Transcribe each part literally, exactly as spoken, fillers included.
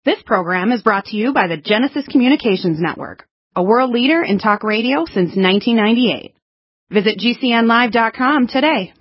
This program is brought to you by the Genesis Communications Network, a world leader in talk radio since nineteen ninety-eight. Visit G C N live dot com today.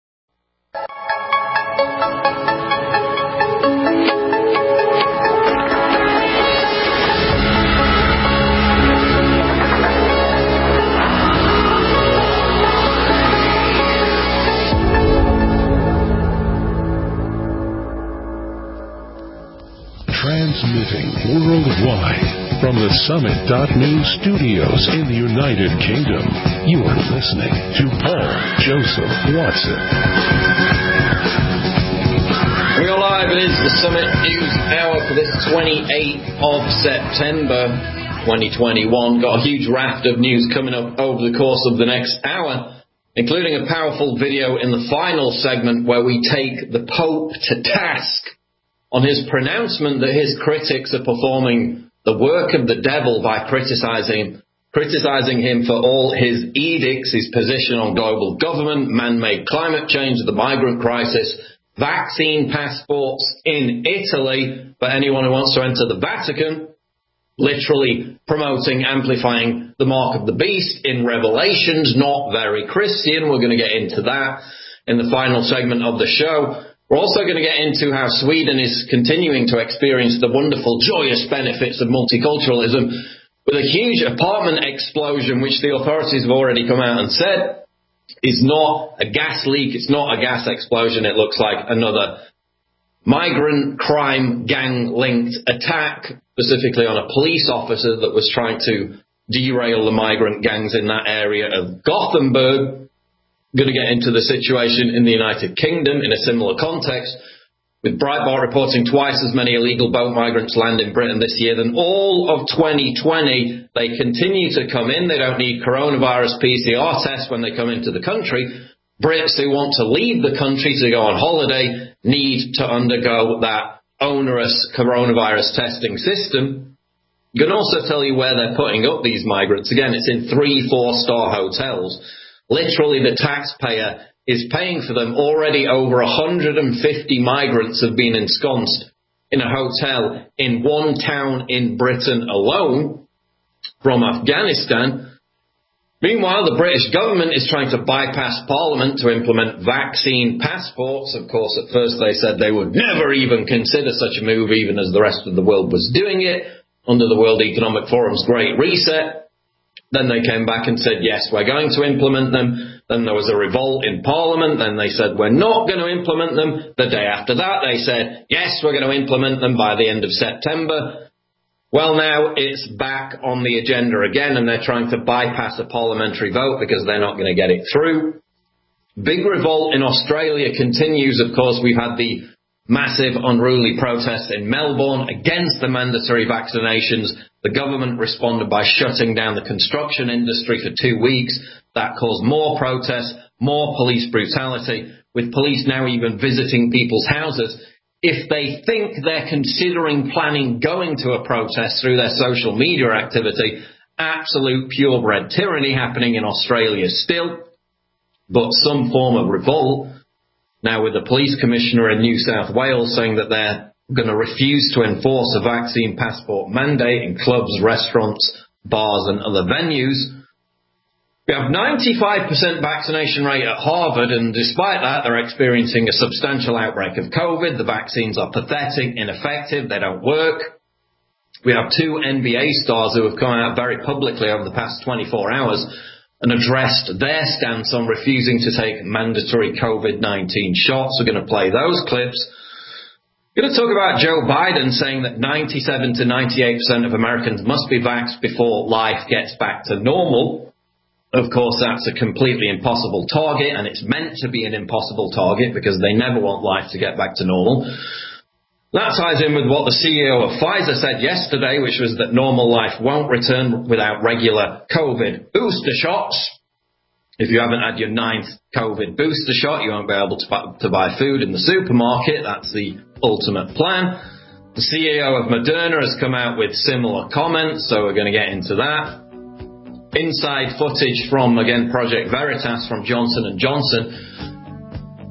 Transmitting worldwide from the Summit dot News studios in the United Kingdom, you are listening to Paul Joseph Watson. We are live. It is the Summit News Hour for this twenty-eighth of September twenty twenty-one. Got a huge raft of news coming up over the course of the next hour, including a powerful video in the final segment where we take the Pope to task on his pronouncement that his critics are performing the work of the devil by criticizing, criticizing him for all his edicts, his position on global government, man-made climate change, the migrant crisis, vaccine passports in Italy for anyone who wants to enter the Vatican, literally promoting, amplifying the mark of the beast in Revelations, not very Christian. We're going to get into that in the final segment of the show. We're also going to get into how Sweden is continuing to experience the wonderful, joyous benefits of multiculturalism with a huge apartment explosion, which the authorities have already come out and said is not a gas leak, it's not a gas explosion, it looks like another migrant crime gang-linked attack, specifically on a police officer that was trying to derail the migrant gangs in that area of Gothenburg. Going to get into the situation in the United Kingdom in a similar context, with Breitbart reporting twice as many illegal boat migrants land in Britain this year than all of twenty twenty. They continue to come in. They don't need coronavirus P C R tests when they come into the country. Brits who want to leave the country to go on holiday need to undergo that onerous coronavirus testing system. I can also tell you where they're putting up these migrants. Again, it's in three, four-star hotels. Literally, the taxpayer is paying for them. Already over one hundred fifty migrants have been ensconced in a hotel in one town in Britain alone from Afghanistan. Meanwhile, the British government is trying to bypass Parliament to implement vaccine passports. Of course, at first they said they would never even consider such a move, even as the rest of the world was doing it under the World Economic Forum's Great Reset. Then they came back and said, yes, we're going to implement them. Then there was a revolt in Parliament. Then they said, we're not going to implement them. The day after that, they said, yes, we're going to implement them by the end of September. Well, now it's back on the agenda again, and they're trying to bypass a parliamentary vote because they're not going to get it through. Big revolt in Australia continues. Of course, we've had the massive unruly protests in Melbourne against the mandatory vaccinations. The government responded by shutting down the construction industry for two weeks. That caused more protests, more police brutality, with police now even visiting people's houses if they think they're considering planning going to a protest through their social media activity. Absolute purebred tyranny happening in Australia still, but some form of revolt. Now, with the police commissioner in New South Wales saying that they're going to refuse to enforce a vaccine passport mandate in clubs, restaurants, bars and other venues. We have ninety-five percent vaccination rate at Harvard, and despite that, they're experiencing a substantial outbreak of COVID. The vaccines are pathetic, ineffective, they don't work. We have two N B A stars who have come out very publicly over the past twenty-four hours and addressed their stance on refusing to take mandatory COVID nineteen shots. We're going to play those clips. We're going to talk about Joe Biden saying that ninety-seven to ninety-eight percent of Americans must be vaxxed before life gets back to normal. Of course, that's a completely impossible target, and it's meant to be an impossible target because they never want life to get back to normal. That ties in with what the C E O of Pfizer said yesterday, which was that normal life won't return without regular COVID booster shots. If you haven't had your ninth COVID booster shot, you won't be able to buy, to buy food in the supermarket. That's the ultimate plan. The C E O of Moderna has come out with similar comments, so we're going to get into that. Inside footage from, again, Project Veritas from Johnson and Johnson.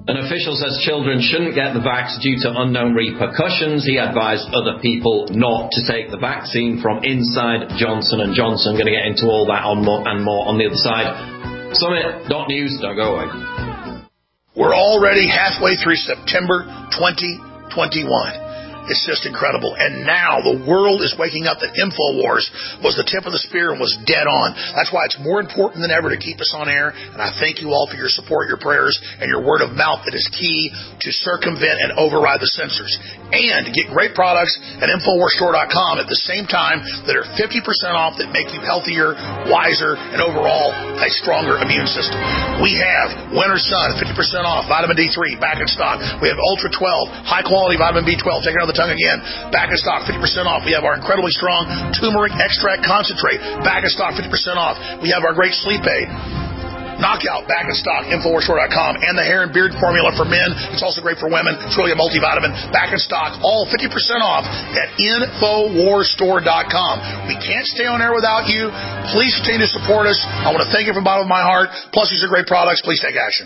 An official says children shouldn't get the vax due to unknown repercussions. He advised other people not to take the vaccine from inside Johnson and Johnson. I'm going to get into all that on more and more on the other side. Summit dot news, don't go away. We're already halfway through September twenty twenty-one. It's just incredible. And now the world is waking up that InfoWars was the tip of the spear and was dead on. That's why it's more important than ever to keep us on air. And I thank you all for your support, your prayers, and your word of mouth that is key to circumvent and override the censors. And get great products at InfoWars Store dot com at the same time that are fifty percent off that make you healthier, wiser, and overall a stronger immune system. We have Winter Sun, fifty percent off, vitamin D three, back in stock. We have Ultra twelve, high-quality vitamin B twelve, take it out of the tongue again, back in stock, fifty percent off. We have our incredibly strong turmeric extract concentrate, back in stock, fifty percent off. We have our great sleep aid, Knockout, back in stock, InfoWars Store dot com, and the hair and beard formula for men. It's also great for women. It's really a multivitamin, back in stock, all fifty percent off at InfoWars Store dot com. We can't stay on air without you. Please continue to support us. I want to thank you from the bottom of my heart. Plus, these are great products. Please take action.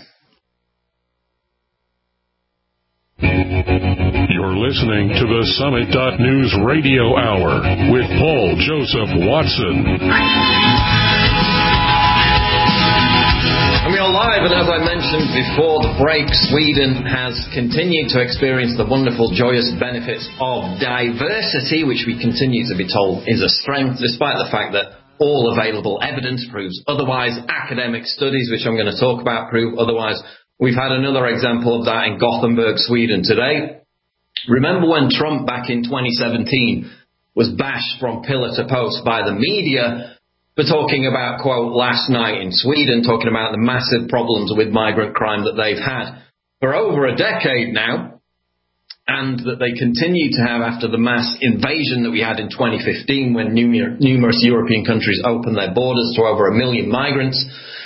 You're listening to the Summit dot News Radio Hour with Paul Joseph Watson. And we are live, and as I mentioned before the break, Sweden has continued to experience the wonderful, joyous benefits of diversity, which we continue to be told is a strength, despite the fact that all available evidence proves otherwise. Academic studies, which I'm going to talk about, prove otherwise. We've had another example of that in Gothenburg, Sweden today. Remember when Trump back in twenty seventeen was bashed from pillar to post by the media for talking about, quote, last night in Sweden, talking about the massive problems with migrant crime that they've had for over a decade now, and that they continue to have after the mass invasion that we had in twenty fifteen when numer- numerous European countries opened their borders to over a million migrants.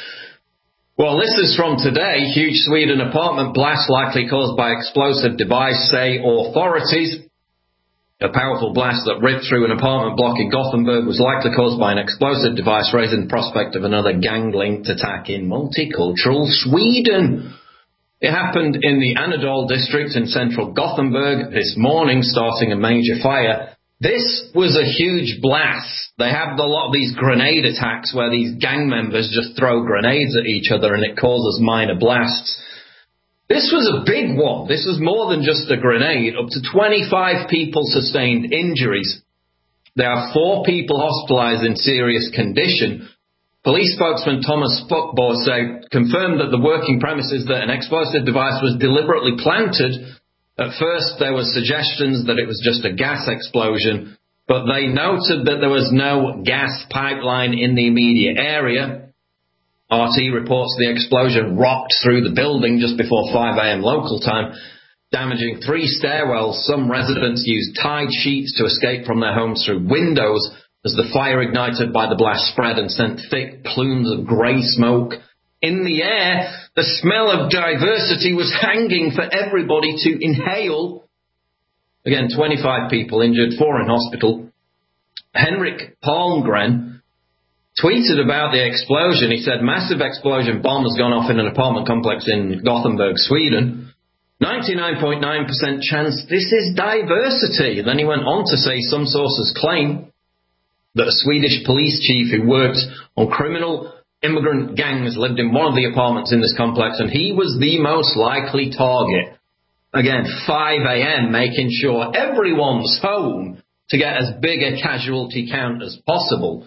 Well, this is from today. Huge Sweden apartment blast likely caused by explosive device, say authorities. A powerful blast that ripped through an apartment block in Gothenburg was likely caused by an explosive device, raising the prospect of another gang-linked attack in multicultural Sweden. It happened in the Anadol district in central Gothenburg this morning, starting a major fire. This was a huge blast. They have a lot of these grenade attacks where these gang members just throw grenades at each other and it causes minor blasts. This was a big one. This was more than just a grenade. Up to twenty-five people sustained injuries. There are four people hospitalized in serious condition. Police spokesman Thomas Fuckbor said, confirmed that the working premise is that an explosive device was deliberately planted. At first, there were suggestions that it was just a gas explosion, but they noted that there was no gas pipeline in the immediate area. R T reports the explosion rocked through the building just before five a.m. local time, damaging three stairwells. Some residents used tied sheets to escape from their homes through windows as the fire ignited by the blast spread and sent thick plumes of grey smoke in the air. The smell of diversity was hanging for everybody to inhale. Again, twenty-five people injured, four in hospital. Henrik Palmgren tweeted about the explosion. He said, massive explosion bomb has gone off in an apartment complex in Gothenburg, Sweden. ninety-nine point nine percent chance this is diversity. And then he went on to say some sources claim that a Swedish police chief who worked on criminal immigrant gangs lived in one of the apartments in this complex, and he was the most likely target. Again, five a.m., making sure everyone's home to get as big a casualty count as possible.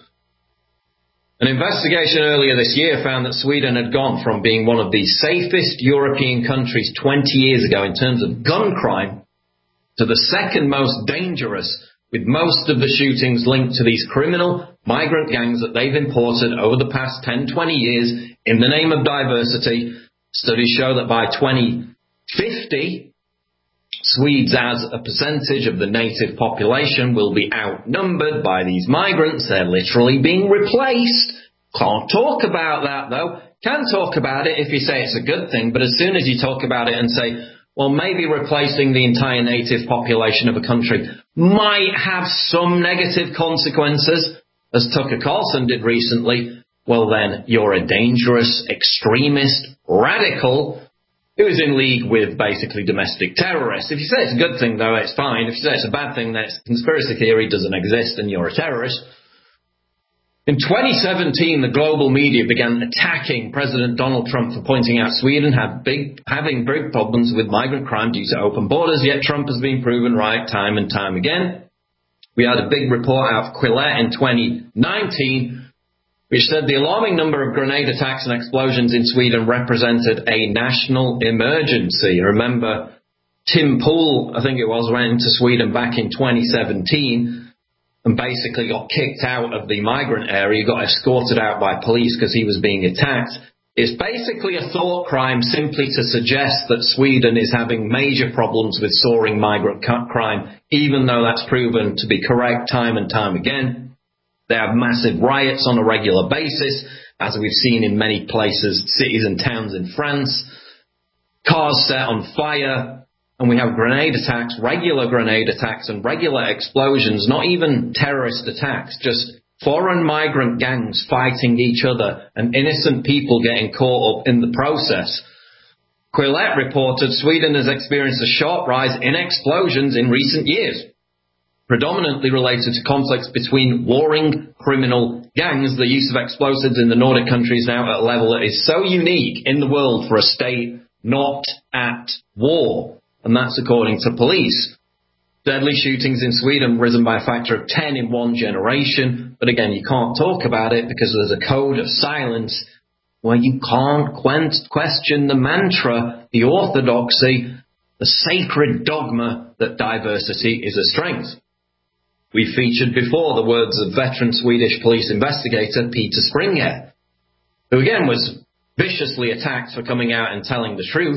An investigation earlier this year found that Sweden had gone from being one of the safest European countries twenty years ago in terms of gun crime to the second most dangerous, with most of the shootings linked to these criminal migrant gangs that they've imported over the past ten, twenty years in the name of diversity. Studies show that by twenty fifty, Swedes as a percentage of the native population will be outnumbered by these migrants. They're literally being replaced. Can't talk about that, though. Can talk about it if you say it's a good thing, but as soon as you talk about it and say, well, maybe replacing the entire native population of a country might have some negative consequences, as Tucker Carlson did recently, well then, you're a dangerous, extremist, radical, who is in league with basically domestic terrorists. If you say it's a good thing, though, it's fine. If you say it's a bad thing, then it's conspiracy theory, doesn't exist, and you're a terrorist. In twenty seventeen, the global media began attacking President Donald Trump for pointing out Sweden had big, having big problems with migrant crime due to open borders, yet Trump has been proven right time and time again. We had a big report out of Quillette in twenty nineteen, which said the alarming number of grenade attacks and explosions in Sweden represented a national emergency. Remember, Tim Pool, I think it was, went into Sweden back in twenty seventeen and basically got kicked out of the migrant area, got escorted out by police because he was being attacked. It's basically a thought crime simply to suggest that Sweden is having major problems with soaring migrant crime, even though that's proven to be correct time and time again. They have massive riots on a regular basis, as we've seen in many places, cities and towns in France. Cars set on fire, and we have grenade attacks, regular grenade attacks and regular explosions, not even terrorist attacks, just foreign migrant gangs fighting each other and innocent people getting caught up in the process. Quillette reported Sweden has experienced a sharp rise in explosions in recent years, predominantly related to conflicts between warring criminal gangs. The use of explosives in the Nordic countries now at a level that is so unique in the world for a state not at war, and that's according to police. Deadly shootings in Sweden risen by a factor of ten in one generation, but again, you can't talk about it because there's a code of silence where you can't question the mantra, the orthodoxy, the sacred dogma that diversity is a strength. We featured before the words of veteran Swedish police investigator Peter Springer, who again was viciously attacked for coming out and telling the truth.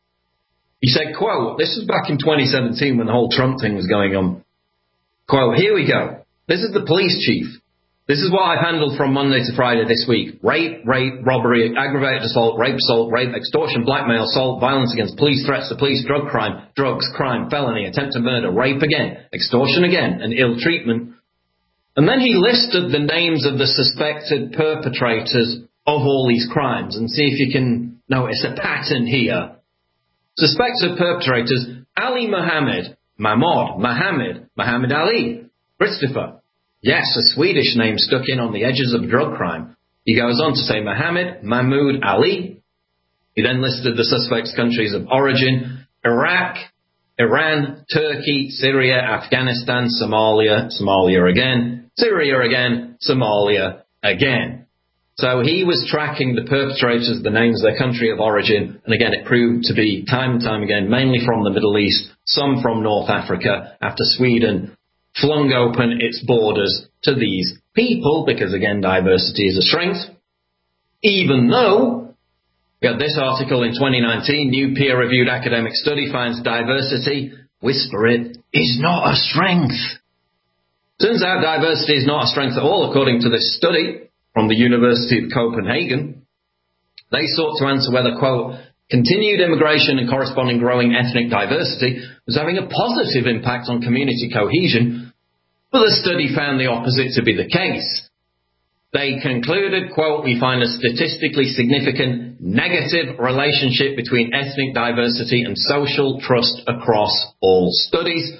He said, quote, this was back in twenty seventeen when the whole Trump thing was going on. Quote, here we go. This is the police chief. This is what I've handled from Monday to Friday this week. Rape, rape, robbery, aggravated assault, rape, assault, rape, extortion, blackmail, assault, violence against police, threats to police, drug crime, drugs, crime, felony, attempted murder, rape again, extortion again, and ill treatment. And then he listed the names of the suspected perpetrators of all these crimes, and see if you can notice a pattern here. Suspected perpetrators: Ali Mohammed, Mahmoud, Mohammed, Muhammad Ali, Christopher. Yes, a Swedish name stuck in on the edges of drug crime. He goes on to say Mohammed, Mahmoud Ali. He then listed the suspects' countries of origin: Iraq, Iran, Turkey, Syria, Afghanistan, Somalia, Somalia again, Syria again, Somalia again. So he was tracking the perpetrators, the names of their country of origin, and again it proved to be time and time again mainly from the Middle East, some from North Africa, after Sweden flung open its borders to these people, because again diversity is a strength. Even though, we got this article in twenty nineteen, new peer-reviewed academic study finds diversity, whisper it, is not a strength. Turns out diversity is not a strength at all, according to this study from the University of Copenhagen. They sought to answer whether, quote, continued immigration and corresponding growing ethnic diversity was having a positive impact on community cohesion, but the study found the opposite to be the case. They concluded, quote, we find a statistically significant negative relationship between ethnic diversity and social trust across all studies.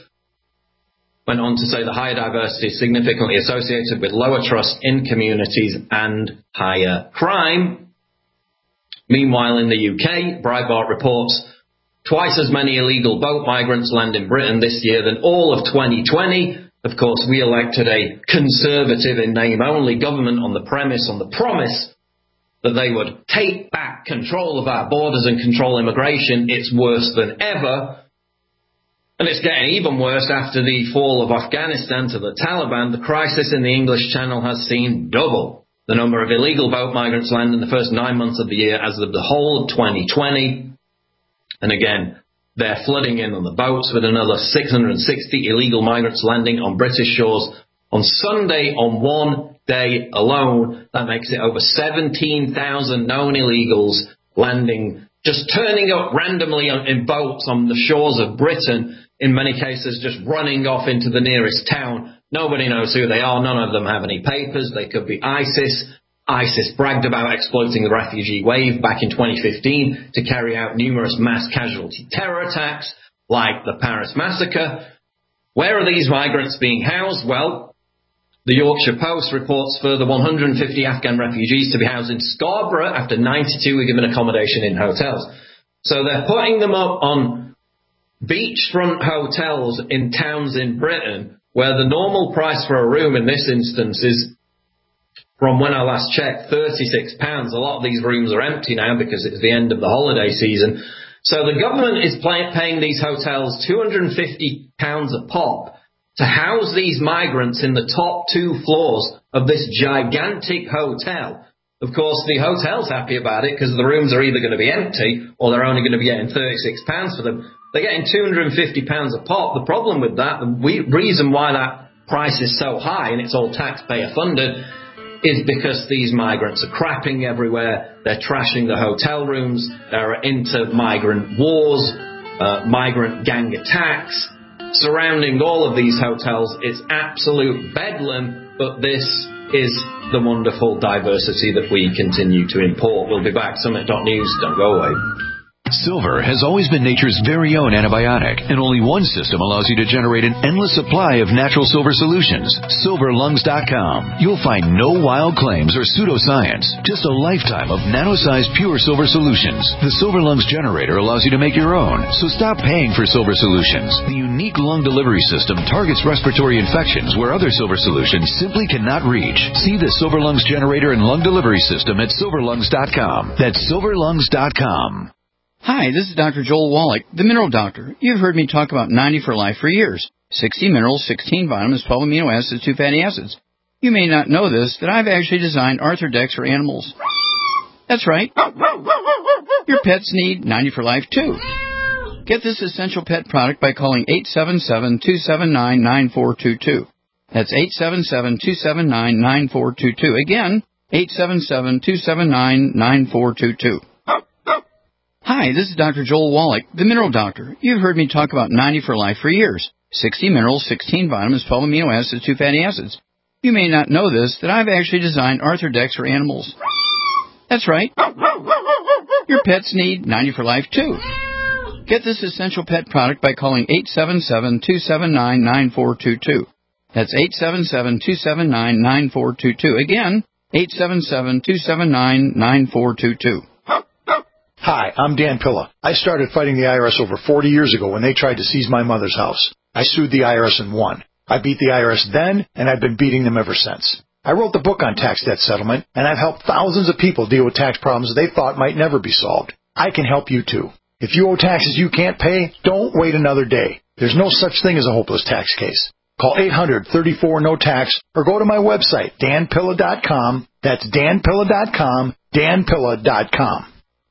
Went on to say the higher diversity is significantly associated with lower trust in communities and higher crime. Meanwhile, in the U K, Breitbart reports twice as many illegal boat migrants land in Britain this year than all of twenty twenty. Of course, we elected a conservative in name only government on the premise, on the promise that they would take back control of our borders and control immigration. It's worse than ever. And it's getting even worse after the fall of Afghanistan to the Taliban. The crisis in the English Channel has seen double the number of illegal boat migrants land in the first nine months of the year as of the whole of twenty twenty. And again, they're flooding in on the boats, with another six hundred sixty illegal migrants landing on British shores on Sunday on one day alone. That makes it over seventeen thousand known illegals landing, just turning up randomly in boats on the shores of Britain. In many cases, just running off into the nearest town. Nobody knows who they are. None of them have any papers. They could be ISIS, ISIS bragged about exploiting the refugee wave back in twenty fifteen to carry out numerous mass casualty terror attacks, like the Paris massacre. Where are these migrants being housed? Well, the Yorkshire Post reports further one hundred fifty Afghan refugees to be housed in Scarborough after ninety-two were given accommodation in hotels. So they're putting them up on beachfront hotels in towns in Britain, where the normal price for a room in this instance is, from when I last checked, thirty-six pounds. A lot of these rooms are empty now because it's the end of the holiday season. So the government is pay- paying these hotels two hundred fifty pounds a pop to house these migrants in the top two floors of this gigantic hotel. Of course, the hotel's happy about it because the rooms are either going to be empty or they're only going to be getting thirty-six pounds for them. They're getting two hundred fifty pounds a pop. The problem with that, the we- reason why that price is so high, and it's all taxpayer funded, is because these migrants are crapping everywhere. They're trashing the hotel rooms. They're into migrant wars, uh, migrant gang attacks. Surrounding all of these hotels, it's absolute bedlam, but this is the wonderful diversity that we continue to import. We'll be back. Summit dot news. Don't go away. Silver has always been nature's very own antibiotic, and only one system allows you to generate an endless supply of natural silver solutions. silver lungs dot com. You'll find no wild claims or pseudoscience, just a lifetime of nano-sized pure silver solutions. The Silver Lungs generator allows you to make your own, so stop paying for silver solutions. The unique lung delivery system targets respiratory infections where other silver solutions simply cannot reach. See the Silver Lungs generator and lung delivery system at silver lungs dot com. That's silver lungs dot com. Hi, this is Doctor Joel Wallach, the Mineral Doctor. You've heard me talk about ninety for Life for years. sixty minerals, sixteen vitamins, twelve amino acids, two fatty acids. You may not know this, that I've actually designed Arthrodex for animals. That's right. Your pets need ninety for Life too. Get this essential pet product by calling eight seven seven, two seven nine, nine four two two. That's eight seven seven, two seven nine, nine four two two. Again, eight seven seven, two seven nine, nine four two two. Hi, this is Doctor Joel Wallach, the Mineral Doctor. You've heard me talk about ninety for Life for years. sixty minerals, sixteen vitamins, twelve amino acids, two fatty acids. You may not know this, that I've actually designed Arthrodex for animals. That's right. Your pets need ninety for Life too. Get this essential pet product by calling eight seven seven, two seven nine, nine four two two. That's eight seven seven, two seven nine, nine four two two. Again, eight seven seven, two seven nine, nine four two two. Hi, I'm Dan Pilla. I started fighting the I R S over forty years ago when they tried to seize my mother's house. I sued the I R S and won. I beat the I R S then, and I've been beating them ever since. I wrote the book on tax debt settlement, and I've helped thousands of people deal with tax problems they thought might never be solved. I can help you too. If you owe taxes you can't pay, don't wait another day. There's no such thing as a hopeless tax case. Call eight hundred, thirty-four, no tax or go to my website, dan pilla dot com. That's dan pilla dot com, dan pilla dot com.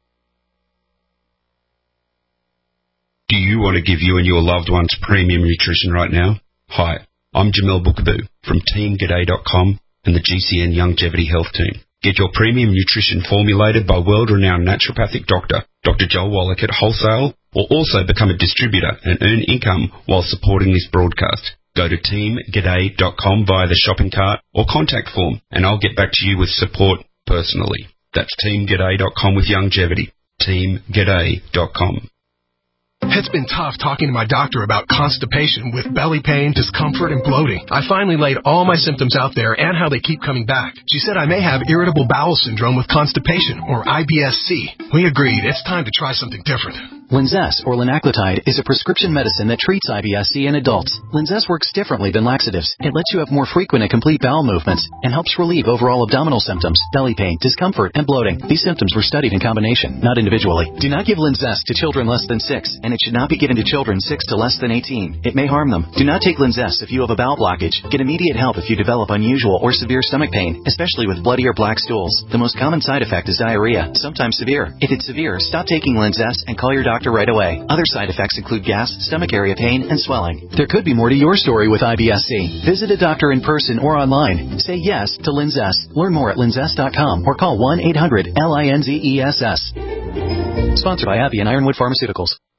Do you want to give you and your loved ones premium nutrition right now? Hi, I'm Jamel Bookaboo from team g'day dot com and the G C N Longevity Health Team. Get your premium nutrition formulated by world-renowned naturopathic doctor, Doctor Joel Wallach at wholesale, or also become a distributor and earn income while supporting this broadcast. Go to team g'day dot com via the shopping cart or contact form, and I'll get back to you with support personally. That's team g'day dot com with longevity. team g'day dot com. It's been tough talking to my doctor about constipation with belly pain, discomfort, and bloating. I finally laid all my symptoms out there and how they keep coming back. She said I may have irritable bowel syndrome with constipation, or I B S C. We agreed it's time to try something different. Linzess, or linaclotide, is a prescription medicine that treats I B S C in adults. Linzess works differently than laxatives. It lets you have more frequent and complete bowel movements and helps relieve overall abdominal symptoms, belly pain, discomfort, and bloating. These symptoms were studied in combination, not individually. Do not give Linzess to children less than six, and it should not be given to children six to less than eighteen. It may harm them. Do not take Linzess if you have a bowel blockage. Get immediate help if you develop unusual or severe stomach pain, especially with bloody or black stools. The most common side effect is diarrhea, sometimes severe. If it's severe, stop taking Linzess and call your doctor right away. Other side effects include gas, stomach area pain, and swelling. There could be more to your story with I B S C. Visit a doctor in person or online. Say yes to Linzess. Learn more at linzess dot com or call one eight hundred L I N Z E S S. Sponsored by AbbVie and Ironwood Pharmaceuticals.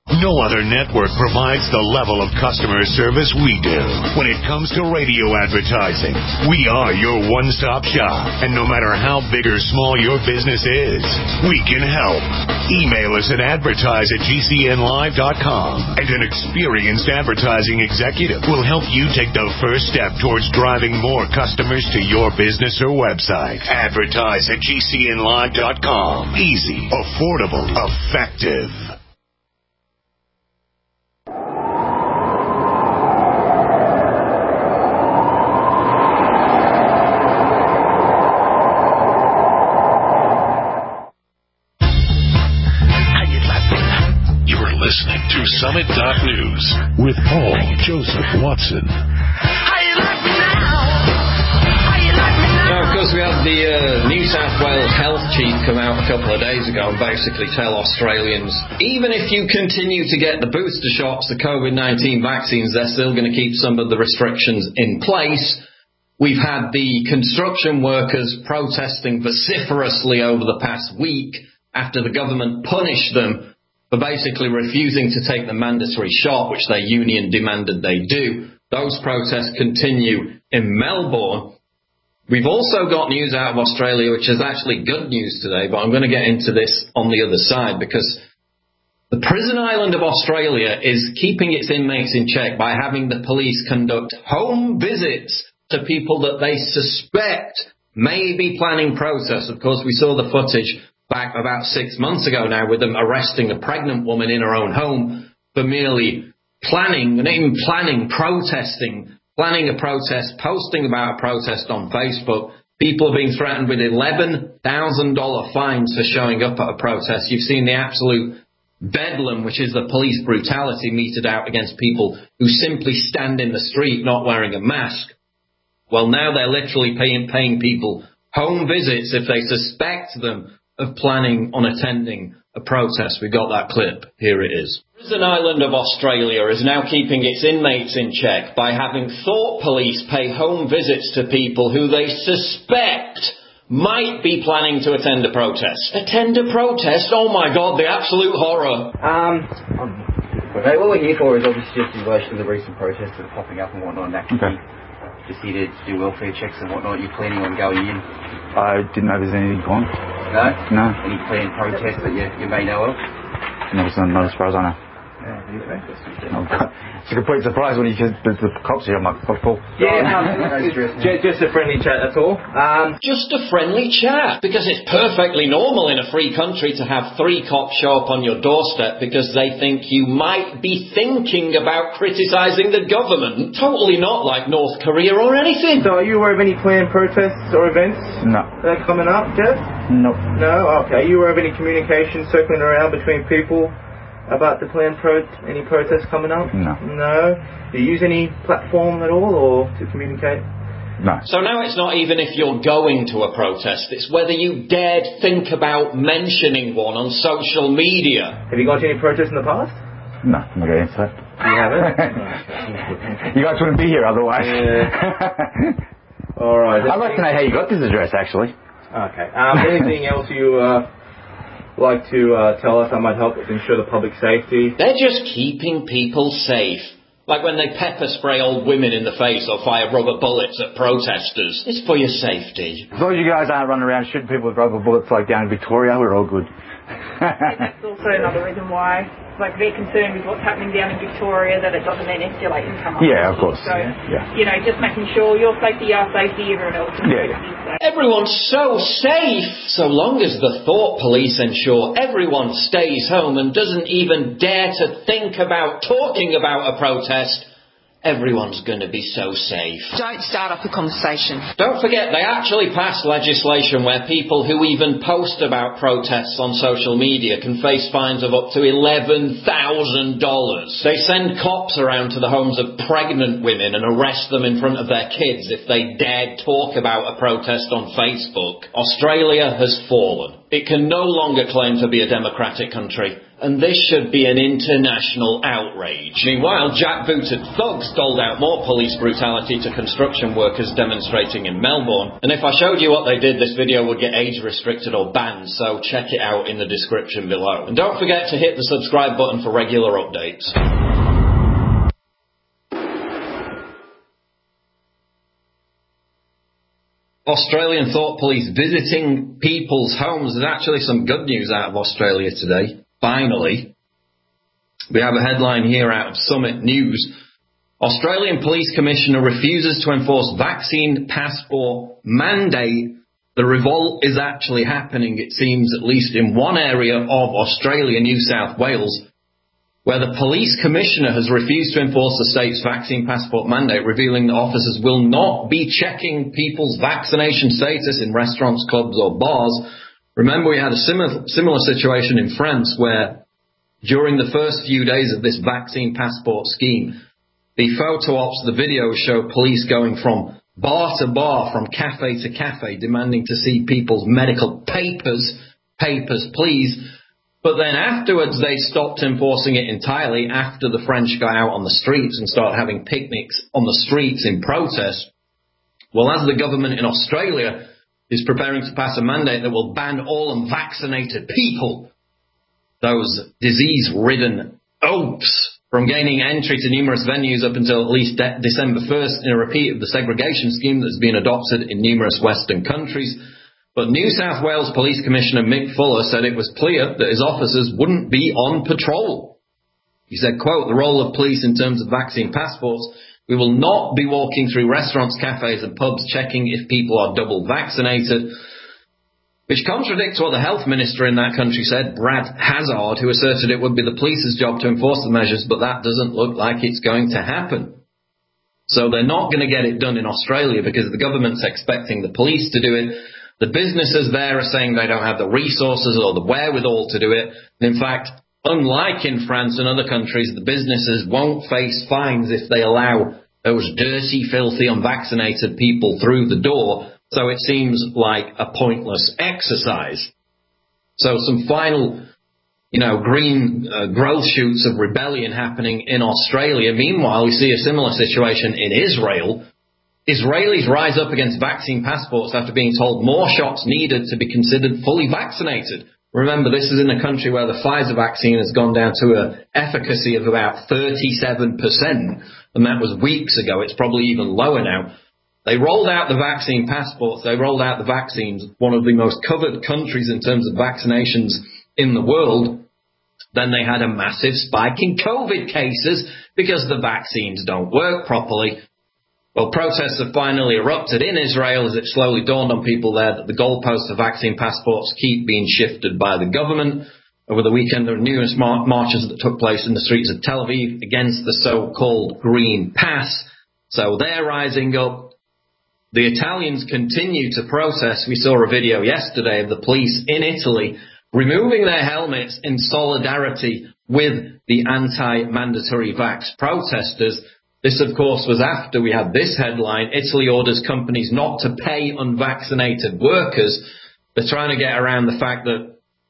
No other network provides the level of customer service we do. When it comes to radio advertising, we are your one-stop shop. And no matter how big or small your business is, we can help. Email us at advertise at G C N live dot com, and an experienced advertising executive will help you take the first step towards driving more customers to your business or website. Advertise at G C N live dot com. Easy, affordable, effective. Listening to Summit dot News with Paul Joseph Watson. Now, of course, we had the uh, New South Wales Health Chief come out a couple of days ago and basically tell Australians, even if you continue to get the booster shots, the COVID nineteen vaccines, they're still going to keep some of the restrictions in place. We've had the construction workers protesting vociferously over the past week after the government punished them for basically refusing to take the mandatory shot, which their union demanded they do. Those protests continue in Melbourne. We've also got news out of Australia, which is actually good news today, but I'm going to get into this on the other side, because the prison island of Australia is keeping its inmates in check by having the police conduct home visits to people that they suspect may be planning protests. Of course, we saw the footage back about six months ago now with them arresting a pregnant woman in her own home for merely planning, not even planning, protesting, planning a protest, posting about a protest on Facebook. People are being threatened with eleven thousand dollars fines for showing up at a protest. You've seen the absolute bedlam, which is the police brutality meted out against people who simply stand in the street not wearing a mask. Well, now they're literally paying, paying people home visits if they suspect them of planning on attending a protest. We got that clip. Here it is. The prison island of Australia is now keeping its inmates in check by having thought police pay home visits to people who they suspect might be planning to attend a protest. Attend a protest? Oh my God, the absolute horror. Um, okay, what we're here for is obviously just in relation to the recent protests that are popping up and whatnot, and actually okay. just here to do welfare checks and whatnot. You're planning on going in? I didn't know there's anything going. No? No. Any planned protests that you, you may know of? No, not as far as I know. Yeah, oh, it's a complete surprise when you just, the, the cops here. I'm like, what for? Yeah, no, just, just a friendly chat, that's all. Um, just a friendly chat, because it's perfectly normal in a free country to have three cops show up on your doorstep because they think you might be thinking about criticising the government. Totally not like North Korea or anything. So are you aware of any planned protests or events? No. That are coming up, Jeff? No. No? Okay. Are you aware of any communication circling around between people about the planned pro any protests coming up? No. No? Do you use any platform at all or to communicate? No. So now it's not even if you're going to a protest, it's whether you dared think about mentioning one on social media. Have you gone to any protests in the past? No, I'm not going to answer that. You haven't? You guys wouldn't be here otherwise. Yeah. Alright. I'd like to know how you got this address, actually. Okay. Um, anything else you uh, like to uh, tell us that might help ensure the public safety? They're just keeping people safe. Like when they pepper spray old women in the face or fire rubber bullets at protesters. It's for your safety. As long as you guys aren't running around shooting people with rubber bullets like down in Victoria, we're all good. That's also another reason why, like, they're concerned with what's happening down in Victoria, that it doesn't then escalate and come up. Yeah, of course. So, yeah. you know, just making sure your safety, our safety, everyone else's yeah, safety. Yeah. So. Everyone's so safe, so long as the thought police ensure everyone stays home and doesn't even dare to think about talking about a protest. Everyone's going to be so safe. Don't start up a conversation. Don't forget, they actually passed legislation where people who even post about protests on social media can face fines of up to eleven thousand dollars. They send cops around to the homes of pregnant women and arrest them in front of their kids if they dared talk about a protest on Facebook. Australia has fallen. It can no longer claim to be a democratic country. and this should be an international outrage. Meanwhile, jackbooted thugs doled out more police brutality to construction workers demonstrating in Melbourne. And if I showed you what they did, this video would get age restricted or banned, so check it out in the description below. And don't forget to hit the subscribe button for regular updates. Australian thought police visiting people's homes. There's actually some good news out of Australia today. Finally. We have a headline here out of Summit News. Australian Police Commissioner refuses to enforce vaccine passport mandate. The revolt is actually happening, it seems, at least in one area of Australia, New South Wales, where the police commissioner has refused to enforce the state's vaccine passport mandate, revealing that officers will not be checking people's vaccination status in restaurants, clubs or bars. Remember, we had a similar, similar situation in France where during the first few days of this vaccine passport scheme, the photo ops, the videos show police going from bar to bar, from cafe to cafe, demanding to see people's medical papers, papers please. But then afterwards they stopped enforcing it entirely after the French got out on the streets and started having picnics on the streets in protest. Well, as the government in Australia is preparing to pass a mandate that will ban all unvaccinated people, those disease-ridden oafs, from gaining entry to numerous venues up until at least de- December first in a repeat of the segregation scheme that's been adopted in numerous Western countries. But New South Wales Police Commissioner Mick Fuller said it was clear that his officers wouldn't be on patrol. He said, quote, "The role of police in terms of vaccine passports, we will not be walking through restaurants, cafes and pubs checking if people are double vaccinated," which contradicts what the health minister in that country said, Brad Hazzard, who asserted it would be the police's job to enforce the measures, but that doesn't look like it's going to happen. So they're not going to get it done in Australia because the government's expecting the police to do it. The businesses there are saying they don't have the resources or the wherewithal to do it. In fact, unlike in France and other countries, the businesses won't face fines if they allow those dirty, filthy, unvaccinated people through the door. So it seems like a pointless exercise. So some final, you know, green uh, growth shoots of rebellion happening in Australia. Meanwhile, we see a similar situation in Israel. Israelis rise up against vaccine passports after being told more shots needed to be considered fully vaccinated. Remember, this is in a country where the Pfizer vaccine has gone down to an efficacy of about thirty-seven percent, and that was weeks ago. It's probably even lower now. They rolled out the vaccine passports. They rolled out the vaccines, one of the most covered countries in terms of vaccinations in the world. Then they had a massive spike in COVID cases because the vaccines don't work properly. Well, protests have finally erupted in Israel as it slowly dawned on people there that the goalposts of vaccine passports keep being shifted by the government. Over the weekend, there were numerous mar- marches that took place in the streets of Tel Aviv against the so-called Green Pass. So they're rising up. The Italians continue to protest. We saw a video yesterday of the police in Italy removing their helmets in solidarity with the anti-mandatory vax protesters. This, of course, was after we had this headline: Italy orders companies not to pay unvaccinated workers. They're trying to get around the fact that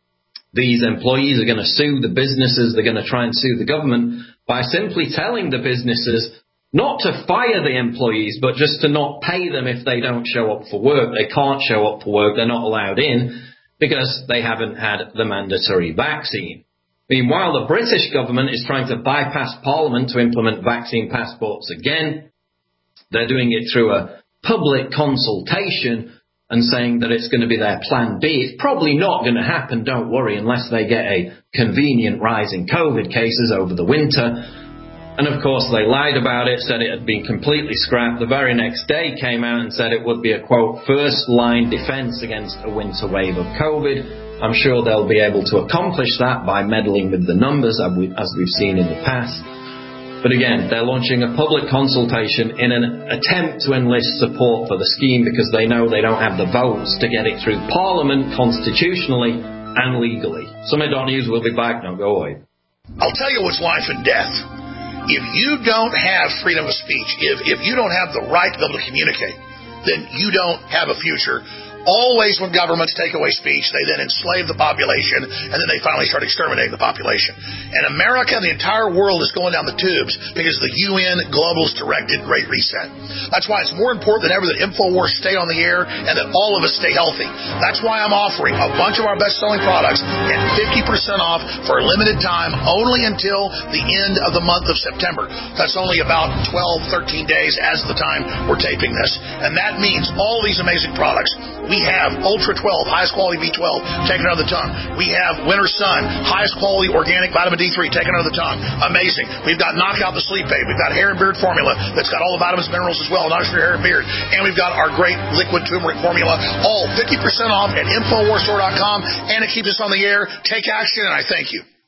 these employees are going to sue the businesses. They're going to try and sue the government by simply telling the businesses not to fire the employees, but just to not pay them if they don't show up for work. They can't show up for work. They're not allowed in because they haven't had the mandatory vaccine. Meanwhile, the British government is trying to bypass Parliament to implement vaccine passports again. They're doing it through a public consultation and saying that it's going to be their plan B. It's probably not going to happen, don't worry, unless they get a convenient rise in COVID cases over the winter. And of course, they lied about it, said it had been completely scrapped. The very next day came out and said it would be a, quote, first-line defence against a winter wave of COVID. I'm sure they'll be able to accomplish that by meddling with the numbers, as we've seen in the past. But again, they're launching a public consultation in an attempt to enlist support for the scheme because they know they don't have the votes to get it through Parliament constitutionally and legally. Summit dot news will be back. Don't go away. I'll tell you what's life and death. If you don't have freedom of speech, if, if you don't have the right to be able to communicate, then you don't have a future. Always when governments take away speech, they then enslave the population, and then they finally start exterminating the population. And America and the entire world is going down the tubes because of the U N globalist directed Great Reset. That's why it's more important than ever that InfoWars stay on the air and that all of us stay healthy. That's why I'm offering a bunch of our best-selling products at fifty percent off for a limited time, only until the end of the month of September. That's only about twelve, thirteen days as the time we're taping this. And that means all these amazing products. We have Ultra twelve, highest quality B twelve, taken out of the tongue. We have Winter Sun, highest quality organic vitamin D three, taken out of the tongue. Amazing. We've got Knock Out the Sleep Aid. We've got Hair and Beard Formula that's got all the vitamins and minerals as well, not just for your hair and beard. And we've got our great liquid turmeric formula, all fifty percent off at Infowars Store dot com, and it keeps us on the air. Take action, and I thank you.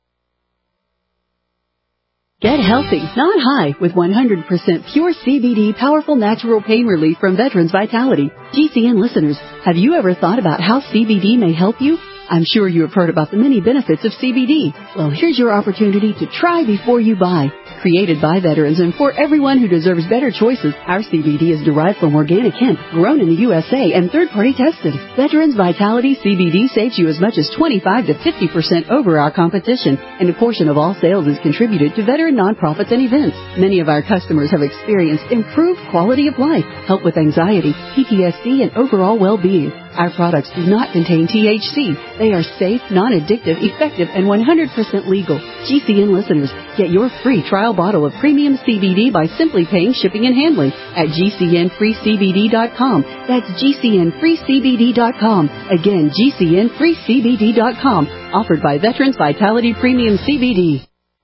Get healthy, not high, with one hundred percent pure C B D powerful natural pain relief from Veterans Vitality. G C N listeners, have you ever thought about how C B D may help you? I'm sure you have heard about the many benefits of C B D. Well, here's your opportunity to try before you buy. Created by veterans and for everyone who deserves better choices, our C B D is derived from organic hemp, grown in the U S A and third-party tested. Veterans Vitality C B D saves you as much as twenty-five to fifty percent over our competition, and a portion of all sales is contributed to veteran nonprofits and events. Many of our customers have experienced improved quality of life, help with anxiety, P T S D, and overall well-being. Our products do not contain T H C. They are safe, non-addictive, effective, and one hundred percent legal. G C N listeners, get your free trial bottle of premium C B D by simply paying shipping and handling at G C N free C B D dot com. That's G C N free C B D dot com. Again, G C N free C B D dot com. Offered by Veterans Vitality Premium C B D.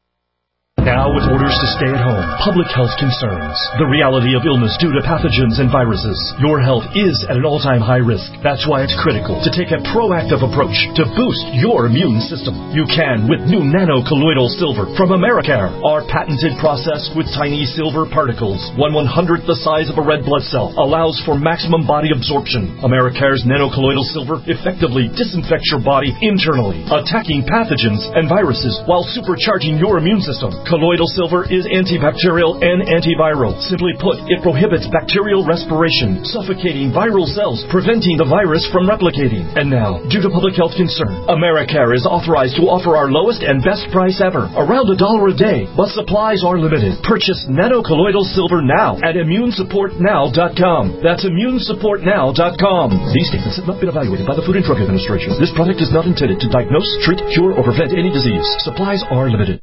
Now with orders to stay at home, public health concerns, the reality of illness due to pathogens and viruses, your health is at an all-time high risk. That's why it's critical to take a proactive approach to boost your immune system. You can with new nano-colloidal silver from Americare. Our patented process with tiny silver particles, one one-hundredth the size of a red blood cell, allows for maximum body absorption. Americare's nano-colloidal silver effectively disinfects your body internally, attacking pathogens and viruses while supercharging your immune system. Colloidal silver is antibacterial and antiviral. Simply put, it prohibits bacterial respiration, suffocating viral cells, preventing the virus from replicating. And now, due to public health concern, Americare is authorized to offer our lowest and best price ever, around a dollar a day, but supplies are limited. Purchase nano-colloidal silver now at immune support now dot com. That's immune support now dot com. These statements have not been evaluated by the Food and Drug Administration. This product is not intended to diagnose, treat, cure, or prevent any disease. Supplies are limited.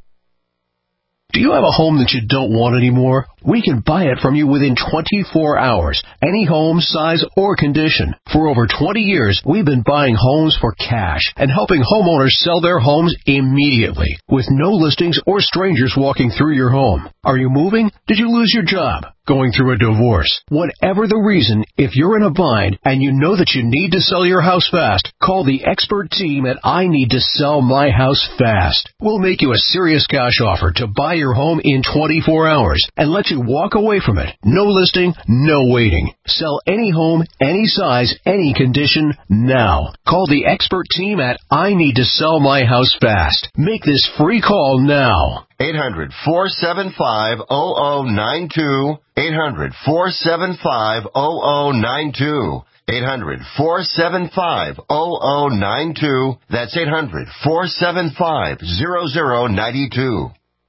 Do you have a home that you don't want anymore? We can buy it from you within twenty-four hours. Any home, size, or condition. For over twenty years, we've been buying homes for cash and helping homeowners sell their homes immediately with no listings or strangers walking through your home. Are you moving? Did you lose your job? Going through a divorce? Whatever the reason, if you're in a bind and you know that you need to sell your house fast, call the expert team at I Need to Sell My House Fast. We'll make you a serious cash offer to buy your home in twenty-four hours and let you walk away from it. No listing, no waiting. Sell any home, any size, any condition, now. Call the expert team at I Need to Sell My House Fast. Make this free call now. eight hundred, four seven five, zero zero nine two. eight hundred, four seven five, zero zero nine two. eight hundred, four seven five, zero zero nine two. That's eight hundred, four seven five, zero zero nine two.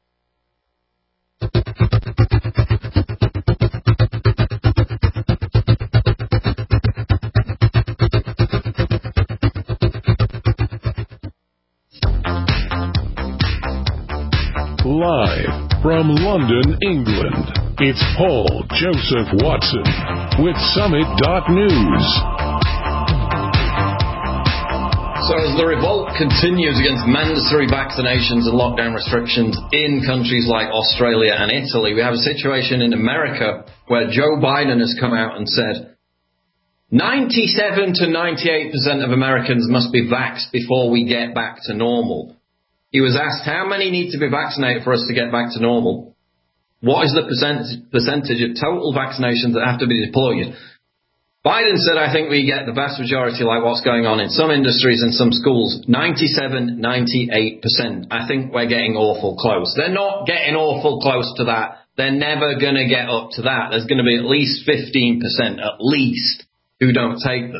Live from London, England, it's Paul Joseph Watson with Summit News. So as the revolt continues against mandatory vaccinations and lockdown restrictions in countries like Australia and Italy, we have a situation in America where Joe Biden has come out and said ninety-seven to ninety-eight percent of Americans must be vaxxed before we get back to normal. He was asked how many need to be vaccinated for us to get back to normal. What is the percent, percentage of total vaccinations that have to be deployed? Biden said, I think we get the vast majority like what's going on in some industries and some schools, ninety-seven, ninety-eight percent. I think we're getting awful close. They're not getting awful close to that. They're never going to get up to that. There's going to be at least fifteen percent, at least, who don't take them.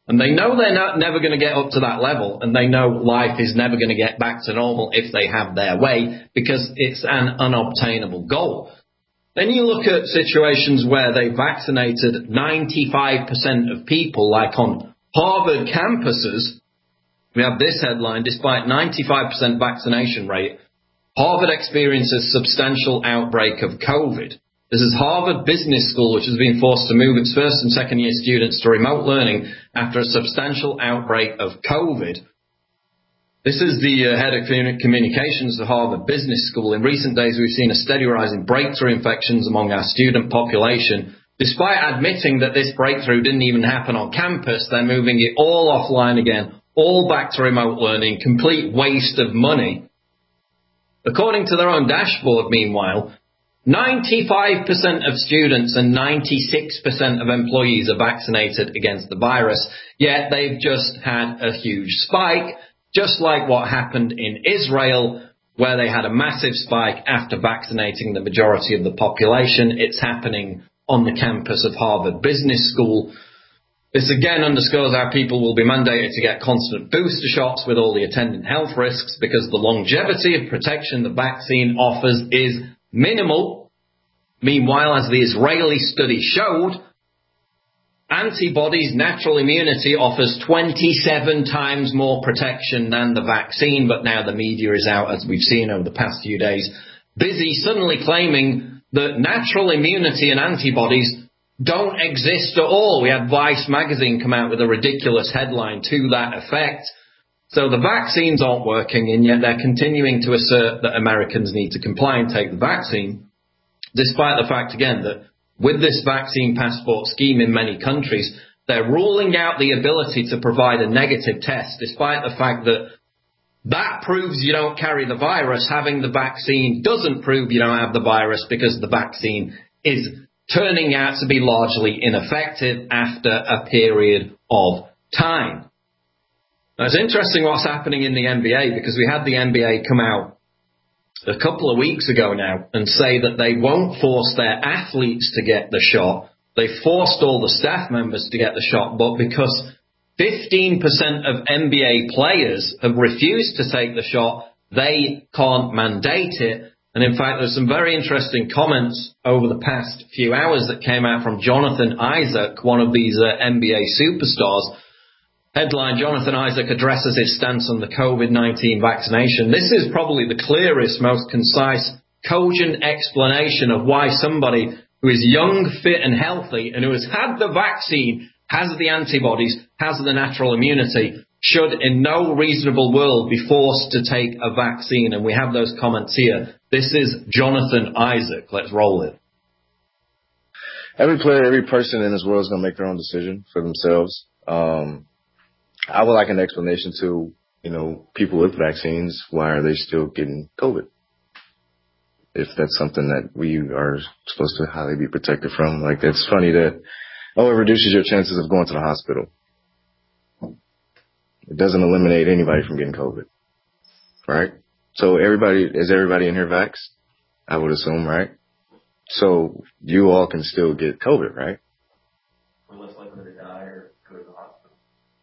And they know they're not, never going to get up to that level, and they know life is never going to get back to normal if they have their way, because it's an unobtainable goal. Then you look at situations where they vaccinated ninety-five percent of people, like on Harvard campuses. We have this headline: despite ninety-five percent vaccination rate, Harvard experiences substantial outbreak of COVID. This is Harvard Business School, which has been forced to move its first and second year students to remote learning after a substantial outbreak of COVID. This is the uh, head of communications of Harvard Business School. In recent days, we've seen a steady rise in breakthrough infections among our student population. Despite admitting that this breakthrough didn't even happen on campus, they're moving it all offline again, all back to remote learning, complete waste of money. According to their own dashboard, meanwhile, ninety-five percent of students and ninety-six percent of employees are vaccinated against the virus, yet they've just had a huge spike, just like what happened in Israel, where they had a massive spike after vaccinating the majority of the population. It's happening on the campus of Harvard Business School. This again underscores how people will be mandated to get constant booster shots with all the attendant health risks, because the longevity of protection the vaccine offers is minimal. Meanwhile, as the Israeli study showed, antibodies, natural immunity, offers twenty-seven times more protection than the vaccine, but now the media is out, as we've seen over the past few days, busy suddenly claiming that natural immunity and antibodies don't exist at all. We had Vice magazine come out with a ridiculous headline to that effect. So the vaccines aren't working, and yet they're continuing to assert that Americans need to comply and take the vaccine, despite the fact, again, that with this vaccine passport scheme in many countries, they're ruling out the ability to provide a negative test, despite the fact that that proves you don't carry the virus. Having the vaccine doesn't prove you don't have the virus, because the vaccine is turning out to be largely ineffective after a period of time. Now, it's interesting what's happening in the N B A, because we had the N B A come out a couple of weeks ago now and say that they won't force their athletes to get the shot. They forced all the staff members to get the shot, but because fifteen percent of N B A players have refused to take the shot, they can't mandate it. And in fact, there's some very interesting comments over the past few hours that came out from Jonathan Isaac, one of these uh, N B A superstars. Headline: Jonathan Isaac addresses his stance on the COVID nineteen vaccination. This is probably the clearest, most concise, cogent explanation of why somebody who is young, fit and healthy and who has had the vaccine, has the antibodies, has the natural immunity, should in no reasonable world be forced to take a vaccine. And we have those comments here. This is Jonathan Isaac. Let's roll it. Every player, every person in this world is going to make their own decision for themselves. Um, I would like an explanation to, you know, people with vaccines. Why are they still getting COVID? If that's something that we are supposed to highly be protected from. Like, it's funny that, oh, it reduces your chances of going to the hospital. It doesn't eliminate anybody from getting COVID, right? So everybody, is everybody in here vaxxed? I would assume, right? So you all can still get COVID, right? We're less likely to die or go to the hospital.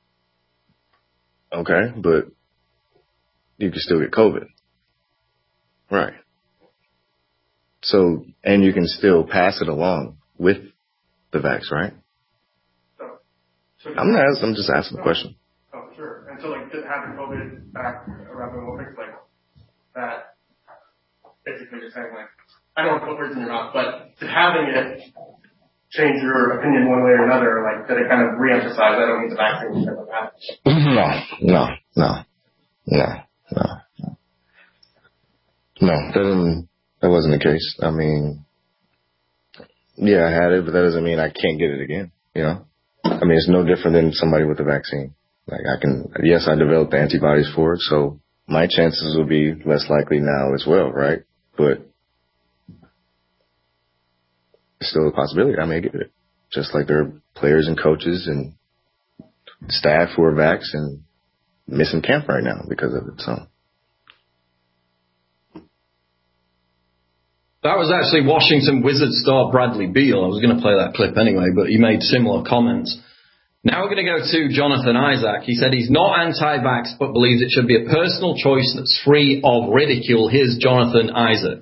Okay, but you can still get COVID. Right. So, and you can still pass it along with the vax, right? So, so I'm not asking, I'm just asking the question. Oh, sure. And so, like, just having COVID back around the Olympics, like, that, basically just saying, like, I don't want to put words in your mouth, but did having it change your opinion one way or another? Like, did it kind of re-emphasize, I don't need the vaccine because of that? No, no, no, no, no, no. No, that didn't, that wasn't the case. I mean, yeah, I had it, but that doesn't mean I can't get it again, you know? I mean, it's no different than somebody with a vaccine. Like, I can, yes, I developed antibodies for it, so my chances will be less likely now as well, right? But it's still a possibility I may get it. Just like there are players and coaches and staff who are vaxxed and missing camp right now because of it, so. That was actually Washington Wizards star Bradley Beal. I was going to play that clip anyway, but he made similar comments. Now we're going to go to Jonathan Isaac. He said he's not anti-vax, but believes it should be a personal choice that's free of ridicule. Here's Jonathan Isaac.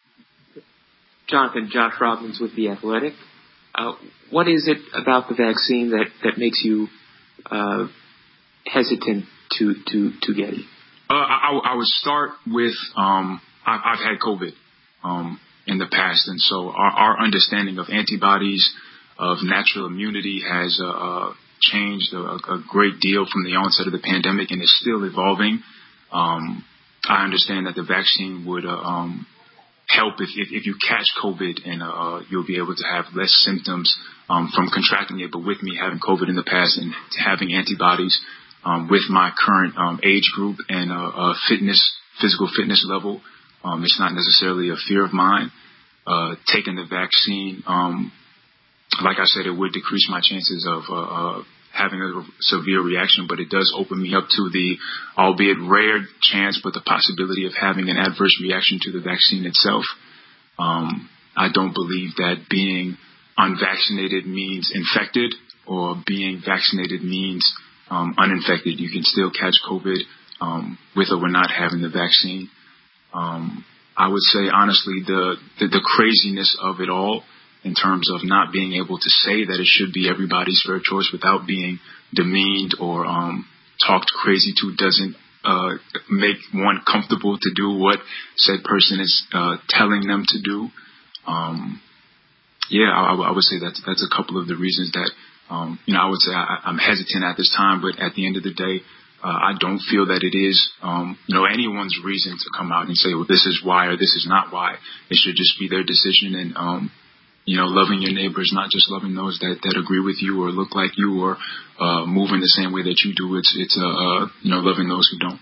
Jonathan, Josh Robbins with The Athletic. Uh, what is it about the vaccine that, that makes you uh, hesitant to, to, to get it? Uh, I, I would start with um, I've, I've had COVID um, in the past, and so our, our understanding of antibodies, of natural immunity has uh, uh, changed a, a great deal from the onset of the pandemic, and is still evolving. Um, I understand that the vaccine would uh, um, help if, if, if you catch COVID, and uh, you'll be able to have less symptoms um, from contracting it. But with me having COVID in the past and having antibodies um, with my current um, age group and uh, uh, fitness, physical fitness level, um, it's not necessarily a fear of mine. Uh, taking the vaccine, um, like I said, it would decrease my chances of uh, uh, having a severe reaction, but it does open me up to the, albeit rare chance, but the possibility of having an adverse reaction to the vaccine itself. Um, I don't believe that being unvaccinated means infected, or being vaccinated means um, uninfected. You can still catch COVID um, with or not having the vaccine. Um, I would say, honestly, the, the, the craziness of it all, in terms of not being able to say that it should be everybody's fair choice without being demeaned or um, talked crazy to, doesn't uh, make one comfortable to do what said person is uh, telling them to do. Um, yeah, I, I would say that's, that's a couple of the reasons that, um, you know, I would say I, I'm hesitant at this time, but at the end of the day, uh, I don't feel that it is, um, you know, anyone's reason to come out and say, well, this is why or this is not why. It should just be their decision, and, um, you know, loving your neighbors, not just loving those that, that agree with you or look like you or uh, move in the same way that you do. It's, it's uh, uh, you know, loving those who don't.